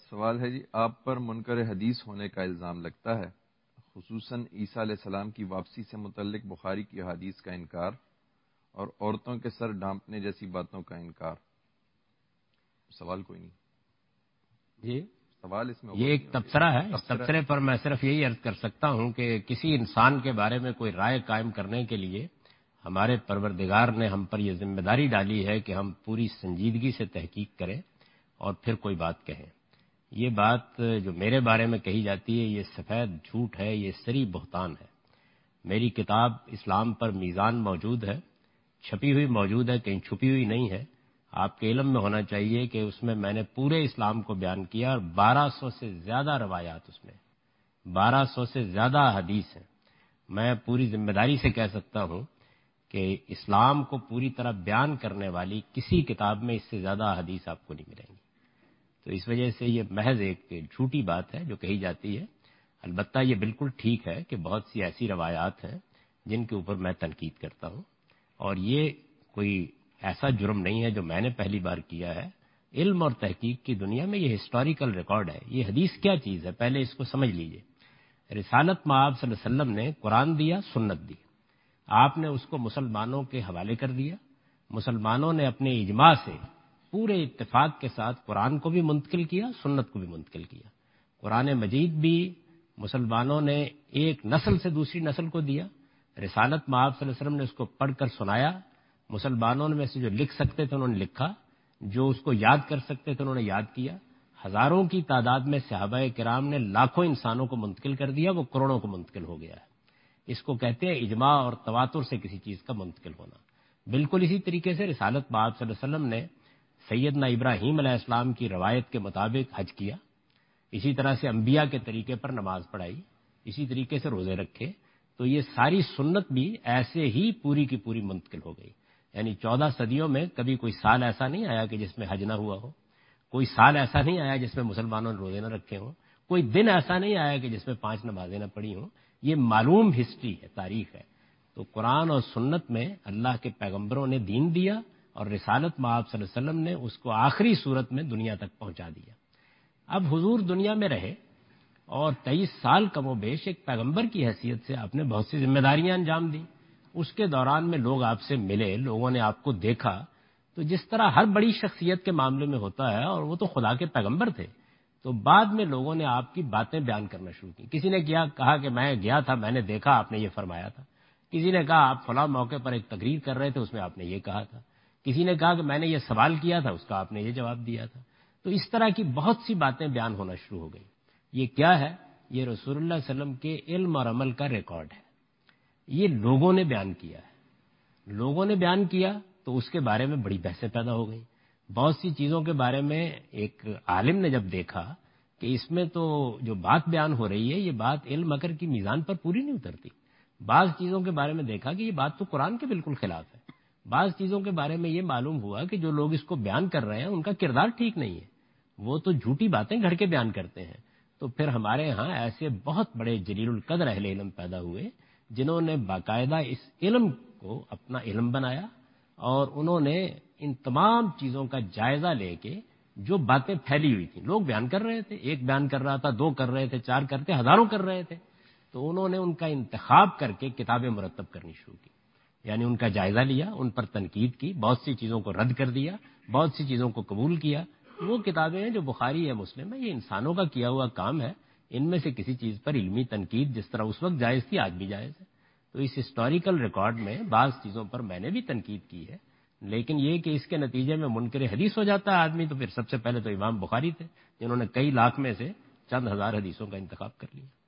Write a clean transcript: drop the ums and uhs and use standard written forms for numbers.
سوال ہے جی، آپ پر منکر حدیث ہونے کا الزام لگتا ہے، خصوصاً عیسیٰ علیہ السلام کی واپسی سے متعلق بخاری کی حدیث کا انکار اور عورتوں کے سر ڈھانپنے جیسی باتوں کا انکار۔ سوال کوئی نہیں جی، سوال اس میں یہ ایک تبصرہ ہے۔ اس تبصرے پر میں صرف یہی عرض کر سکتا ہوں کہ کسی انسان کے بارے میں کوئی رائے قائم کرنے کے لیے ہمارے پروردگار نے ہم پر یہ ذمہ داری ڈالی ہے کہ ہم پوری سنجیدگی سے تحقیق کریں اور پھر کوئی بات کہیں۔ یہ بات جو میرے بارے میں کہی جاتی ہے یہ سفید جھوٹ ہے، یہ سری بہتان ہے۔ میری کتاب اسلام پر میزان موجود ہے، چھپی ہوئی موجود ہے، کہیں چھپی ہوئی نہیں ہے۔ آپ کے علم میں ہونا چاہیے کہ اس میں نے پورے اسلام کو بیان کیا اور 1200 سے زیادہ روایات، اس میں 1200 سے زیادہ حدیث ہیں۔ میں پوری ذمہ داری سے کہہ سکتا ہوں کہ اسلام کو پوری طرح بیان کرنے والی کسی کتاب میں اس سے زیادہ حدیث آپ کو نہیں ملیں گی۔ تو اس وجہ سے یہ محض ایک جھوٹی بات ہے جو کہی جاتی ہے۔ البتہ یہ بالکل ٹھیک ہے کہ بہت سی ایسی روایات ہیں جن کے اوپر میں تنقید کرتا ہوں، اور یہ کوئی ایسا جرم نہیں ہے جو میں نے پہلی بار کیا ہے۔ علم اور تحقیق کی دنیا میں یہ ہسٹوریکل ریکارڈ ہے۔ یہ حدیث کیا چیز ہے پہلے اس کو سمجھ لیجئے۔ رسالت مآب صلی اللہ علیہ وسلم نے قرآن دیا، سنت دی، آپ نے اس کو مسلمانوں کے حوالے کر دیا۔ مسلمانوں نے اپنے اجماع سے پورے اتفاق کے ساتھ قرآن کو بھی منتقل کیا، سنت کو بھی منتقل کیا۔ قرآن مجید بھی مسلمانوں نے ایک نسل سے دوسری نسل کو دیا۔ رسالت مآب صلی اللہ علیہ وسلم نے اس کو پڑھ کر سنایا۔ مسلمانوں میں سے جو لکھ سکتے تھے انہوں نے لکھا، جو اس کو یاد کر سکتے تھے انہوں نے یاد کیا۔ ہزاروں کی تعداد میں صحابہ کرام نے لاکھوں انسانوں کو منتقل کر دیا، وہ کروڑوں کو منتقل ہو گیا ہے۔ اس کو کہتے ہیں اجماع اور تواتر سے کسی چیز کا منتقل ہونا۔ بالکل اسی طریقے سے رسالت مآب صلی اللہ علیہ وسلم نے سیدنا ابراہیم علیہ السلام کی روایت کے مطابق حج کیا، اسی طرح سے انبیاء کے طریقے پر نماز پڑھائی، اسی طریقے سے روزے رکھے۔ تو یہ ساری سنت بھی ایسے ہی پوری کی پوری منتقل ہو گئی۔ یعنی 14 صدیوں میں کبھی کوئی سال ایسا نہیں آیا کہ جس میں حج نہ ہوا ہو، کوئی سال ایسا نہیں آیا جس میں مسلمانوں نے روزے نہ رکھے ہوں، کوئی دن ایسا نہیں آیا کہ جس میں 5 نمازیں نہ پڑھی ہوں۔ یہ معلوم ہسٹری ہے، تاریخ ہے۔ تو قرآن اور سنت میں اللہ کے پیغمبروں نے دین دیا اور رسالت مآب صلی اللہ علیہ وسلم نے اس کو آخری صورت میں دنیا تک پہنچا دیا۔ اب حضور دنیا میں رہے اور 23 سال کم و بیش ایک پیغمبر کی حیثیت سے آپ نے بہت سی ذمہ داریاں انجام دی۔ اس کے دوران میں لوگ آپ سے ملے، لوگوں نے آپ کو دیکھا، تو جس طرح ہر بڑی شخصیت کے معاملے میں ہوتا ہے، اور وہ تو خدا کے پیغمبر تھے، تو بعد میں لوگوں نے آپ کی باتیں بیان کرنا شروع کی۔ کسی نے کہا کہ میں گیا تھا، میں نے دیکھا آپ نے یہ فرمایا تھا۔ کسی نے کہا آپ فلاں موقع پر ایک تقریر کر رہے تھے، اس میں آپ نے یہ کہا تھا۔ کسی نے کہا کہ میں نے یہ سوال کیا تھا، اس کا آپ نے یہ جواب دیا تھا۔ تو اس طرح کی بہت سی باتیں بیان ہونا شروع ہو گئی۔ یہ کیا ہے؟ یہ رسول اللہ صلی اللہ علیہ وسلم کے علم اور عمل کا ریکارڈ ہے۔ یہ لوگوں نے بیان کیا ہے، لوگوں نے بیان کیا تو اس کے بارے میں بڑی بحثیں پیدا ہو گئی۔ بہت سی چیزوں کے بارے میں ایک عالم نے جب دیکھا کہ اس میں تو جو بات بیان ہو رہی ہے یہ بات علم عقل کی میزان پر پوری نہیں اترتی، بعض چیزوں کے بارے میں دیکھا کہ یہ بات تو قرآن کے بالکل خلاف ہے، بعض چیزوں کے بارے میں یہ معلوم ہوا کہ جو لوگ اس کو بیان کر رہے ہیں ان کا کردار ٹھیک نہیں ہے، وہ تو جھوٹی باتیں گھڑ کے بیان کرتے ہیں۔ تو پھر ہمارے ہاں ایسے بہت بڑے جلیل القدر اہل علم پیدا ہوئے جنہوں نے باقاعدہ اس علم کو اپنا علم بنایا، اور انہوں نے ان تمام چیزوں کا جائزہ لے کے جو باتیں پھیلی ہوئی تھیں، لوگ بیان کر رہے تھے، ایک بیان کر رہا تھا، 2 کر رہے تھے، 4 کرتے، ہزاروں کر رہے تھے، تو انہوں نے ان کا انتخاب کر کے کتابیں مرتب کرنی شروع کی۔ یعنی ان کا جائزہ لیا، ان پر تنقید کی، بہت سی چیزوں کو رد کر دیا، بہت سی چیزوں کو قبول کیا۔ وہ کتابیں ہیں جو بخاری ہے، مسلم ہے، یہ انسانوں کا کیا ہوا کام ہے۔ ان میں سے کسی چیز پر علمی تنقید جس طرح اس وقت جائز تھی آج بھی جائز ہے۔ تو اس ہسٹوریکل ریکارڈ میں بعض چیزوں پر میں نے بھی تنقید کی ہے، لیکن یہ کہ اس کے نتیجے میں منکر حدیث ہو جاتا ہے آدمی، تو پھر سب سے پہلے تو امام بخاری تھے جنہوں نے کئی لاکھ میں سے چند ہزار حدیثوں کا انتخاب کر لیا۔